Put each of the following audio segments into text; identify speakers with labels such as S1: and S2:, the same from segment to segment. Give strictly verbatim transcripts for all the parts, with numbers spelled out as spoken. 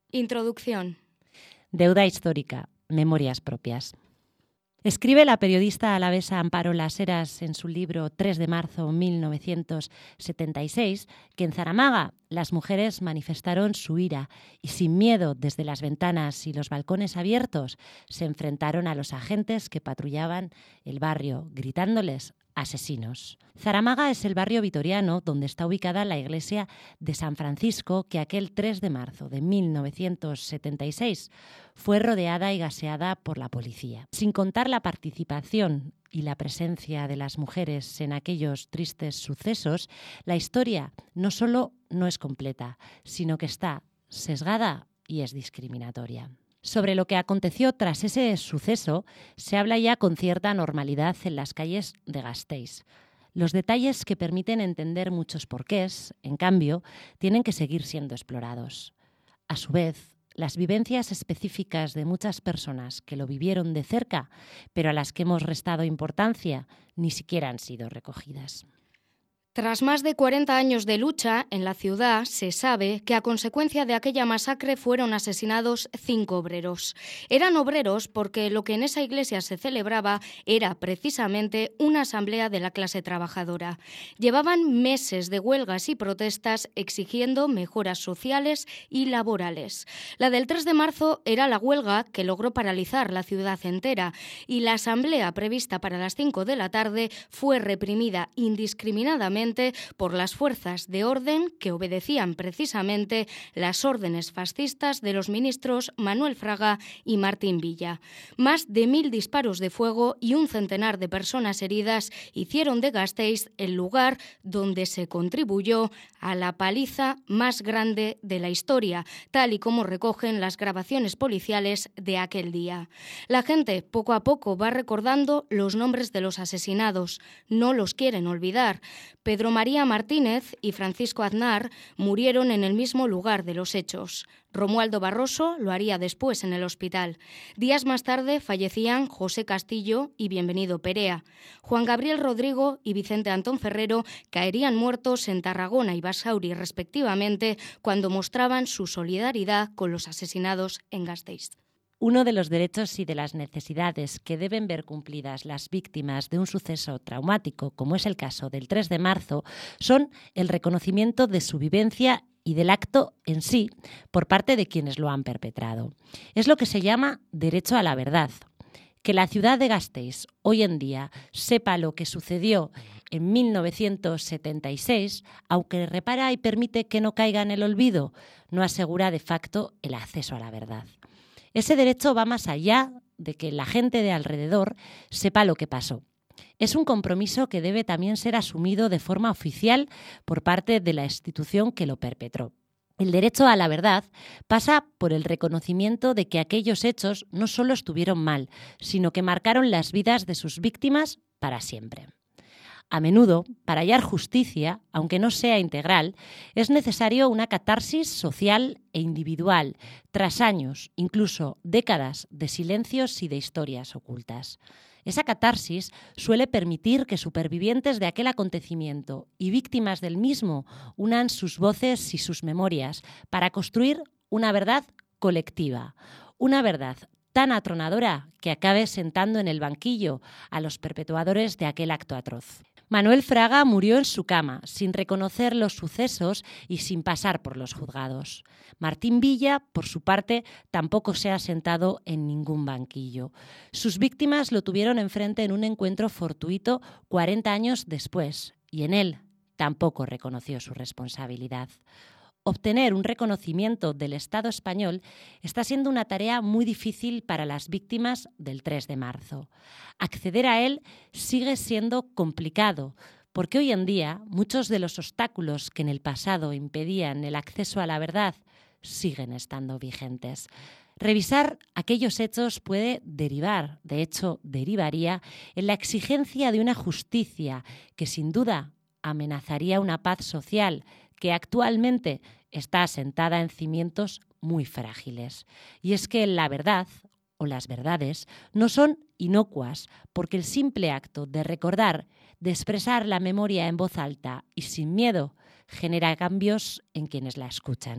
S1: Introducción.
S2: Deuda histórica, memorias propias. Escribe la periodista alavesa Amparo Las Heras en su libro tres de marzo de mil novecientos setenta y seis que en Zaramaga las mujeres manifestaron su ira y sin miedo desde las ventanas y los balcones abiertos se enfrentaron a los agentes que patrullaban el barrio gritándoles asesinos. Zaramaga es el barrio vitoriano donde está ubicada la iglesia de San Francisco que aquel tres de marzo de mil novecientos setenta y seis fue rodeada y gaseada por la policía. Sin contar la participación y la presencia de las mujeres en aquellos tristes sucesos, la historia no solo no es completa, sino que está sesgada y es discriminatoria. Sobre lo que aconteció tras ese suceso se habla ya con cierta normalidad en las calles de Gasteiz. Los detalles que permiten entender muchos porqués, en cambio, tienen que seguir siendo explorados. A su vez, las vivencias específicas de muchas personas que lo vivieron de cerca, pero a las que hemos restado importancia, ni siquiera han sido recogidas.
S1: Tras más de cuarenta años de lucha, en la ciudad se sabe que a consecuencia de aquella masacre fueron asesinados cinco obreros. Eran obreros porque lo que en esa iglesia se celebraba era precisamente una asamblea de la clase trabajadora. Llevaban meses de huelgas y protestas exigiendo mejoras sociales y laborales. La del tres de marzo era la huelga que logró paralizar la ciudad entera y la asamblea prevista para las cinco de la tarde fue reprimida indiscriminadamente por las fuerzas de orden que obedecían precisamente las órdenes fascistas de los ministros Manuel Fraga y Martín Villa. Más de mil disparos de fuego y un centenar de personas heridas hicieron de Gasteiz el lugar donde se contribuyó a la paliza más grande de la historia, tal y como recogen las grabaciones policiales de aquel día. La gente poco a poco va recordando los nombres de los asesinados, no los quieren olvidar. Pedro María Martínez y Francisco Aznar murieron en el mismo lugar de los hechos. Romualdo Barroso lo haría después en el hospital. Días más tarde fallecían José Castillo y Bienvenido Perea. Juan Gabriel Rodrigo y Vicente Antón Ferrero caerían muertos en Tarragona y Basauri respectivamente cuando mostraban su solidaridad con los asesinados en Gasteiz.
S2: Uno de los derechos y de las necesidades que deben ver cumplidas las víctimas de un suceso traumático, como es el caso del tres de marzo, son el reconocimiento de su vivencia y del acto en sí por parte de quienes lo han perpetrado. Es lo que se llama derecho a la verdad. Que la ciudad de Gasteiz hoy en día sepa lo que sucedió en mil novecientos setenta y seis, aunque repara y permite que no caiga en el olvido, no asegura de facto el acceso a la verdad. Ese derecho va más allá de que la gente de alrededor sepa lo que pasó. Es un compromiso que debe también ser asumido de forma oficial por parte de la institución que lo perpetró. El derecho a la verdad pasa por el reconocimiento de que aquellos hechos no solo estuvieron mal, sino que marcaron las vidas de sus víctimas para siempre. A menudo, para hallar justicia, aunque no sea integral, es necesario una catarsis social e individual, tras años, incluso décadas, de silencios y de historias ocultas. Esa catarsis suele permitir que supervivientes de aquel acontecimiento y víctimas del mismo unan sus voces y sus memorias para construir una verdad colectiva, una verdad tan atronadora que acabe sentando en el banquillo a los perpetuadores de aquel acto atroz. Manuel Fraga murió en su cama, sin reconocer los sucesos y sin pasar por los juzgados. Martín Villa, por su parte, tampoco se ha sentado en ningún banquillo. Sus víctimas lo tuvieron enfrente en un encuentro fortuito cuarenta años después, y en él tampoco reconoció su responsabilidad. Obtener un reconocimiento del Estado español está siendo una tarea muy difícil para las víctimas del tres de marzo. Acceder a él sigue siendo complicado, porque hoy en día muchos de los obstáculos que en el pasado impedían el acceso a la verdad siguen estando vigentes. Revisar aquellos hechos puede derivar, de hecho derivaría, en la exigencia de una justicia que sin duda amenazaría una paz social que actualmente está asentada en cimientos muy frágiles. Y es que la verdad, o las verdades, no son inocuas, porque el simple acto de recordar, de expresar la memoria en voz alta y sin miedo, genera cambios en quienes la escuchan.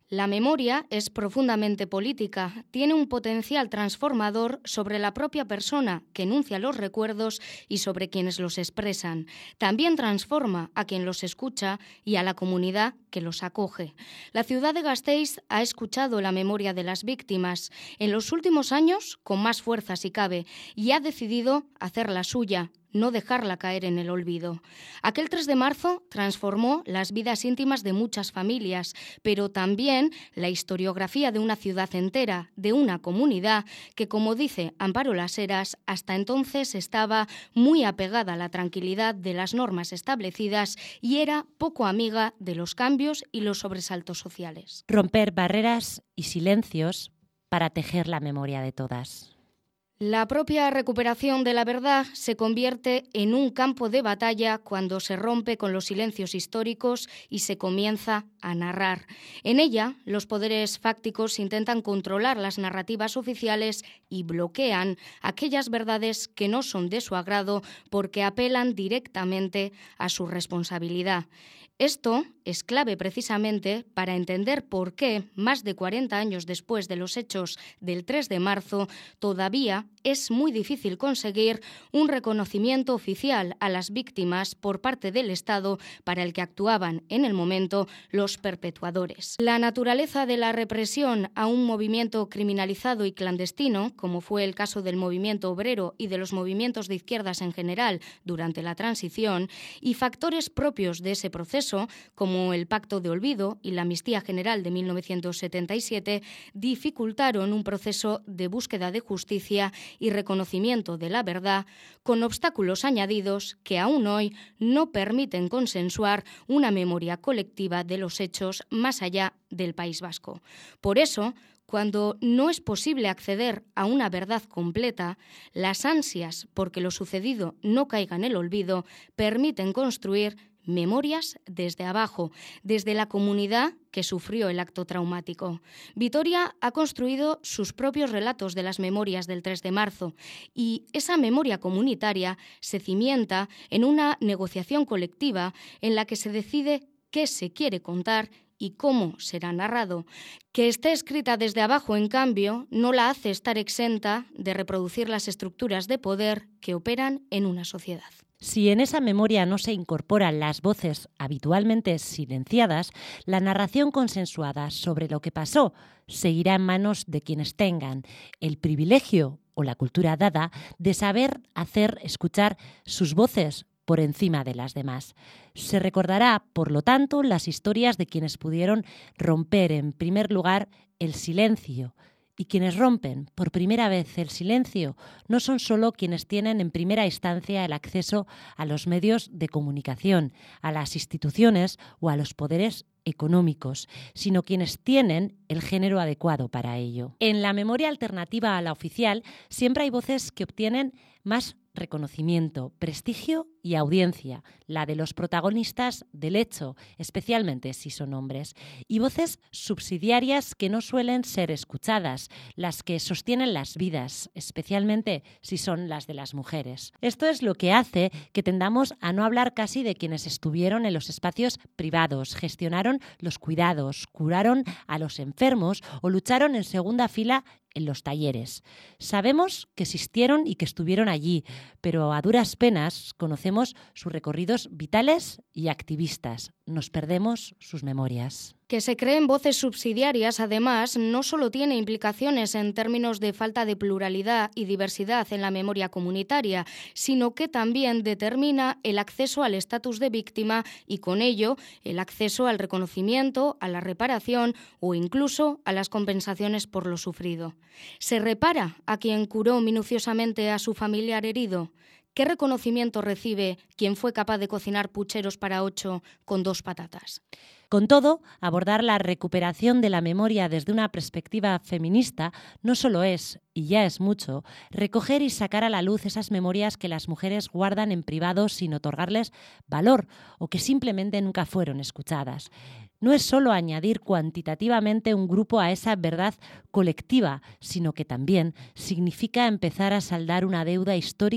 S1: La memoria es profundamente política, tiene un potencial transformador sobre la propia persona que enuncia los recuerdos y sobre quienes los expresan. También transforma a quien los escucha y a la comunidad que los acoge. La ciudad de Gasteiz ha escuchado la memoria de las víctimas, en los últimos años con más fuerza si cabe, y ha decidido hacerla suya, no dejarla caer en el olvido. Aquel tres de marzo transformó las vidas íntimas de muchas familias, pero también la historiografía de una ciudad entera, de una comunidad que, como dice Amparo Las Heras, hasta entonces estaba muy apegada a la tranquilidad de las normas establecidas y era poco amiga de los cambios y los sobresaltos sociales.
S2: Romper barreras y silencios para tejer la memoria de todas.
S1: La propia recuperación de la verdad se convierte en un campo de batalla cuando se rompe con los silencios históricos y se comienza a narrar. En ella, los poderes fácticos intentan controlar las narrativas oficiales y bloquean aquellas verdades que no son de su agrado porque apelan directamente a su responsabilidad. Esto es clave precisamente para entender por qué, más de cuarenta años después de los hechos del tres de marzo, todavía es muy difícil conseguir un reconocimiento oficial a las víctimas por parte del Estado para el que actuaban en el momento los perpetuadores. La naturaleza de la represión a un movimiento criminalizado y clandestino, como fue el caso del movimiento obrero y de los movimientos de izquierdas en general durante la transición, y factores propios de ese proceso, como el Pacto de Olvido y la Amnistía General de mil novecientos setenta y siete, dificultaron un proceso de búsqueda de justicia y reconocimiento de la verdad, con obstáculos añadidos que aún hoy no permiten consensuar una memoria colectiva de los hechos más allá del País Vasco. Por eso, cuando no es posible acceder a una verdad completa, las ansias por que lo sucedido no caiga en el olvido permiten construir memorias desde abajo, desde la comunidad que sufrió el acto traumático. Vitoria ha construido sus propios relatos de las memorias del tres de marzo y esa memoria comunitaria se cimienta en una negociación colectiva en la que se decide qué se quiere contar y cómo será narrado. Que esté escrita desde abajo, en cambio, no la hace estar exenta de reproducir las estructuras de poder que operan en una sociedad.
S2: Si en esa memoria no se incorporan las voces habitualmente silenciadas, la narración consensuada sobre lo que pasó seguirá en manos de quienes tengan el privilegio o la cultura dada de saber hacer escuchar sus voces por encima de las demás. Se recordará, por lo tanto, las historias de quienes pudieron romper, en primer lugar, el silencio. Y quienes rompen por primera vez el silencio no son solo quienes tienen en primera instancia el acceso a los medios de comunicación, a las instituciones o a los poderes económicos, sino quienes tienen el género adecuado para ello. En la memoria alternativa a la oficial siempre hay voces que obtienen más reconocimiento, prestigio y audiencia, la de los protagonistas del hecho, especialmente si son hombres, y voces subsidiarias que no suelen ser escuchadas, las que sostienen las vidas, especialmente si son las de las mujeres. Esto es lo que hace que tendamos a no hablar casi de quienes estuvieron en los espacios privados, gestionaron los cuidados, curaron a los enfermos o lucharon en segunda fila en los talleres. Sabemos que existieron y que estuvieron allí, pero a duras penas conocemos sus recorridos vitales y activistas. Nos perdemos sus memorias.
S1: Que se creen voces subsidiarias, además, no solo tiene implicaciones en términos de falta de pluralidad y diversidad en la memoria comunitaria, sino que también determina el acceso al estatus de víctima y, con ello, el acceso al reconocimiento, a la reparación o incluso a las compensaciones por lo sufrido. ¿Se repara a quien curó minuciosamente a su familiar herido? ¿Qué reconocimiento recibe quien fue capaz de cocinar pucheros para ocho con dos patatas?
S2: Con todo, abordar la recuperación de la memoria desde una perspectiva feminista no solo es, y ya es mucho, recoger y sacar a la luz esas memorias que las mujeres guardan en privado sin otorgarles valor o que simplemente nunca fueron escuchadas. No es solo añadir cuantitativamente un grupo a esa verdad colectiva, sino que también significa empezar a saldar una deuda histórica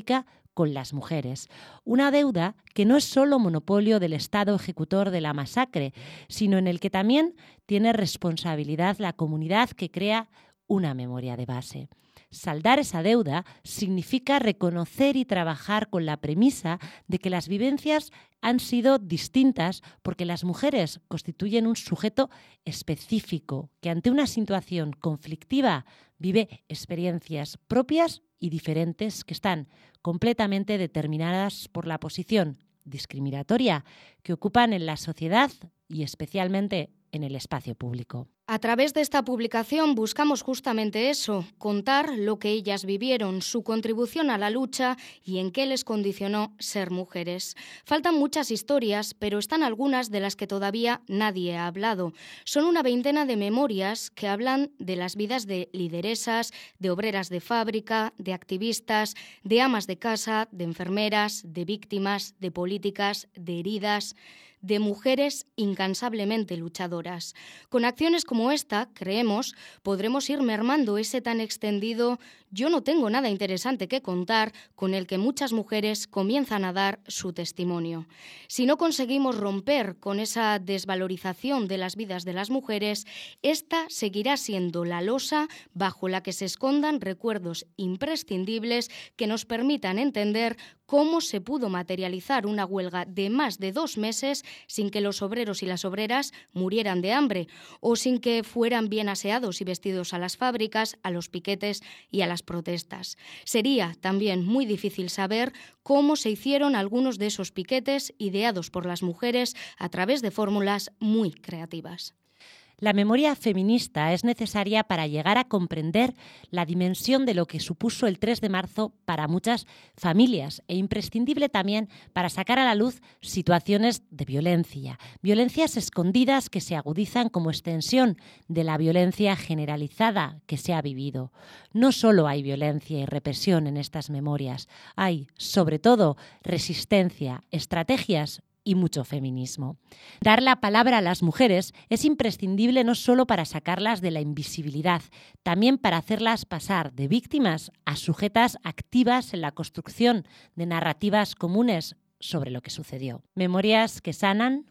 S2: con las mujeres. Una deuda que no es solo monopolio del Estado ejecutor de la masacre, sino en el que también tiene responsabilidad la comunidad que crea una memoria de base. Saldar esa deuda significa reconocer y trabajar con la premisa de que las vivencias han sido distintas porque las mujeres constituyen un sujeto específico que ante una situación conflictiva vive experiencias propias y diferentes que están completamente determinadas por la posición discriminatoria que ocupan en la sociedad y especialmente en el espacio público.
S1: A través de esta publicación buscamos justamente eso, contar lo que ellas vivieron, su contribución a la lucha y en qué les condicionó ser mujeres. Faltan muchas historias, pero están algunas de las que todavía nadie ha hablado. Son una veintena de memorias que hablan de las vidas de lideresas, de obreras de fábrica, de activistas, de amas de casa, de enfermeras, de víctimas, de políticas, de heridas, de mujeres incansablemente luchadoras. Con acciones como esta, creemos, podremos ir mermando ese tan extendido "yo no tengo nada interesante que contar" con el que muchas mujeres comienzan a dar su testimonio. Si no conseguimos romper con esa desvalorización de las vidas de las mujeres, esta seguirá siendo la losa bajo la que se escondan recuerdos imprescindibles que nos permitan entender cómo se pudo materializar una huelga de más de dos meses sin que los obreros y las obreras murieran de hambre o sin que fueran bien aseados y vestidos a las fábricas, a los piquetes y a las protestas. Sería también muy difícil saber cómo se hicieron algunos de esos piquetes ideados por las mujeres a través de fórmulas muy creativas.
S2: La memoria feminista es necesaria para llegar a comprender la dimensión de lo que supuso el tres de marzo para muchas familias e imprescindible también para sacar a la luz situaciones de violencia, violencias escondidas que se agudizan como extensión de la violencia generalizada que se ha vivido. No solo hay violencia y represión en estas memorias, hay, sobre todo, resistencia, estrategias y mucho feminismo. Dar la palabra a las mujeres es imprescindible no solo para sacarlas de la invisibilidad, también para hacerlas pasar de víctimas a sujetas activas en la construcción de narrativas comunes sobre lo que sucedió. Memorias que sanan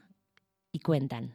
S2: y cuentan.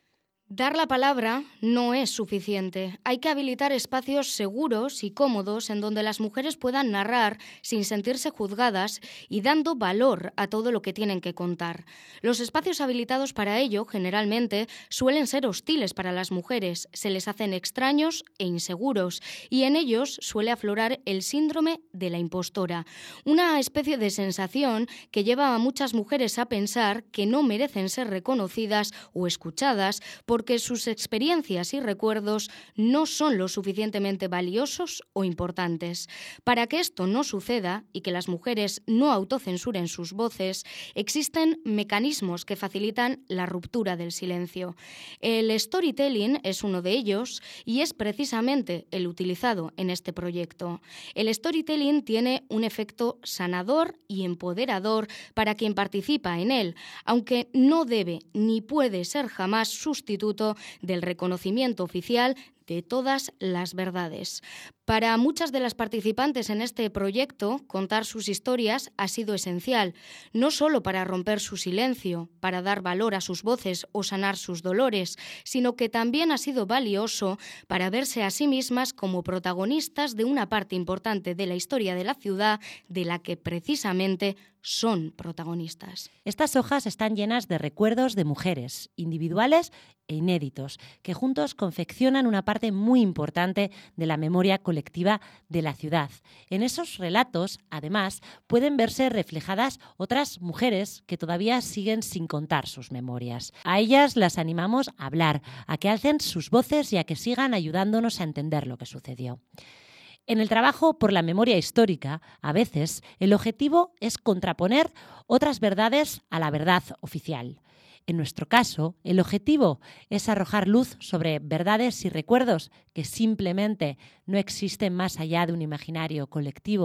S1: Dar la palabra no es suficiente. Hay que habilitar espacios seguros y cómodos en donde las mujeres puedan narrar sin sentirse juzgadas y dando valor a todo lo que tienen que contar. Los espacios habilitados para ello, generalmente, suelen ser hostiles para las mujeres, se les hacen extraños e inseguros, y en ellos suele aflorar el síndrome de la impostora, una especie de sensación que lleva a muchas mujeres a pensar que no merecen ser reconocidas o escuchadas por porque sus experiencias y recuerdos no son lo suficientemente valiosos o importantes. Para que esto no suceda y que las mujeres no autocensuren sus voces, existen mecanismos que facilitan la ruptura del silencio. El storytelling es uno de ellos y es precisamente el utilizado en este proyecto. El storytelling tiene un efecto sanador y empoderador para quien participa en él, aunque no debe ni puede ser jamás sustituto del reconocimiento oficial de todas las verdades. Para muchas de las participantes en este proyecto, contar sus historias ha sido esencial, no solo para romper su silencio, para dar valor a sus voces o sanar sus dolores, sino que también ha sido valioso para verse a sí mismas como protagonistas de una parte importante de la historia de la ciudad de la que precisamente son protagonistas.
S2: Estas hojas están llenas de recuerdos de mujeres, individuales e inéditos, que juntos confeccionan una parte muy importante de la memoria colectiva de la ciudad. En esos relatos, además, pueden verse reflejadas otras mujeres que todavía siguen sin contar sus memorias. A ellas las animamos a hablar, a que alcen sus voces y a que sigan ayudándonos a entender lo que sucedió. En el trabajo por la memoria histórica, a veces, el objetivo es contraponer otras verdades a la verdad oficial. En nuestro caso, el objetivo es arrojar luz sobre verdades y recuerdos que simplemente no existen más allá de un imaginario colectivo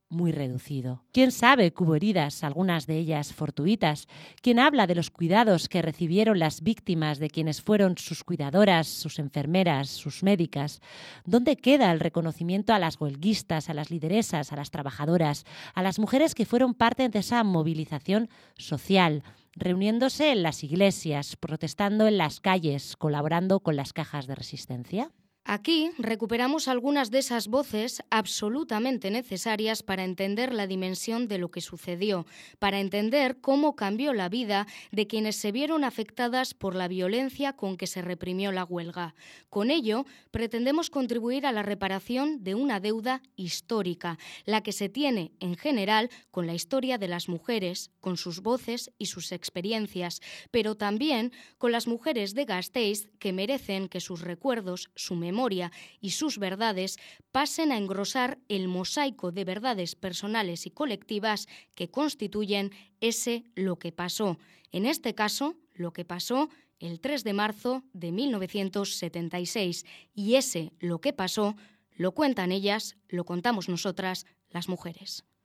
S2: muy reducido. ¿Quién sabe que hubo heridas, algunas de ellas fortuitas? ¿Quién habla de los cuidados que recibieron las víctimas de quienes fueron sus cuidadoras, sus enfermeras, sus médicas? ¿Dónde queda el reconocimiento a las huelguistas, a las lideresas, a las trabajadoras, a las mujeres que fueron parte de esa movilización social, reuniéndose en las iglesias, protestando en las calles, colaborando con las cajas de resistencia?
S1: Aquí recuperamos algunas de esas voces absolutamente necesarias para entender la dimensión de lo que sucedió, para entender cómo cambió la vida de quienes se vieron afectadas por la violencia con que se reprimió la huelga. Con ello, pretendemos contribuir a la reparación de una deuda histórica, la que se tiene en general con la historia de las mujeres, con sus voces y sus experiencias, pero también con las mujeres de Gasteiz que merecen que sus recuerdos, su memoria y sus verdades pasen a engrosar el mosaico de verdades personales y colectivas que constituyen ese lo que pasó. En este caso, lo que pasó el tres de marzo de mil novecientos setenta y seis. Y ese lo que pasó lo cuentan ellas, lo contamos nosotras, las mujeres.